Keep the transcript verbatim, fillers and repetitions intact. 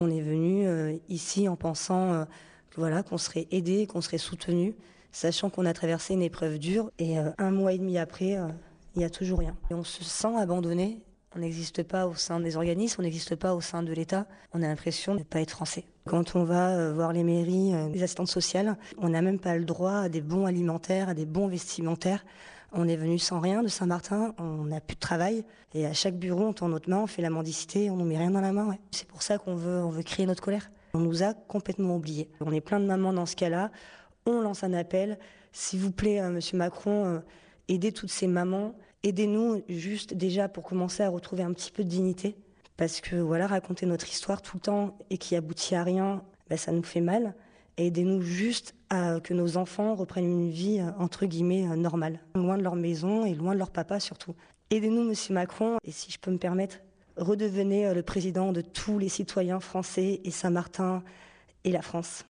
On est venu euh, ici en pensant euh, que, voilà, qu'on serait aidé, qu'on serait soutenu, sachant qu'on a traversé une épreuve dure et euh, un mois et demi après, euh, il n'y a toujours rien. Et on se sent abandonné. On n'existe pas au sein des organismes, on n'existe pas au sein de l'État. On a l'impression de ne pas être français. Quand on va euh, voir les mairies, euh, les assistantes sociales, on n'a même pas le droit à des bons alimentaires, à des bons vestimentaires. On est venu sans rien de Saint-Martin, on n'a plus de travail. Et à chaque bureau, on tourne notre main, on fait la mendicité, on nous met rien dans la main. Ouais. C'est pour ça qu'on veut, on veut crier notre colère. On nous a complètement oubliés. On est plein de mamans dans ce cas-là. On lance un appel. S'il vous plaît, euh, Monsieur Macron, euh, aidez toutes ces mamans. Aidez-nous juste déjà pour commencer à retrouver un petit peu de dignité. Parce que voilà, raconter notre histoire tout le temps et qui aboutit à rien, ben, ça nous fait mal. Et aidez-nous juste à que nos enfants reprennent une vie, entre guillemets, normale. Loin de leur maison et loin de leur papa surtout. Aidez-nous, Monsieur Macron, et si je peux me permettre, redevenez le président de tous les citoyens français et Saint-Martin et la France.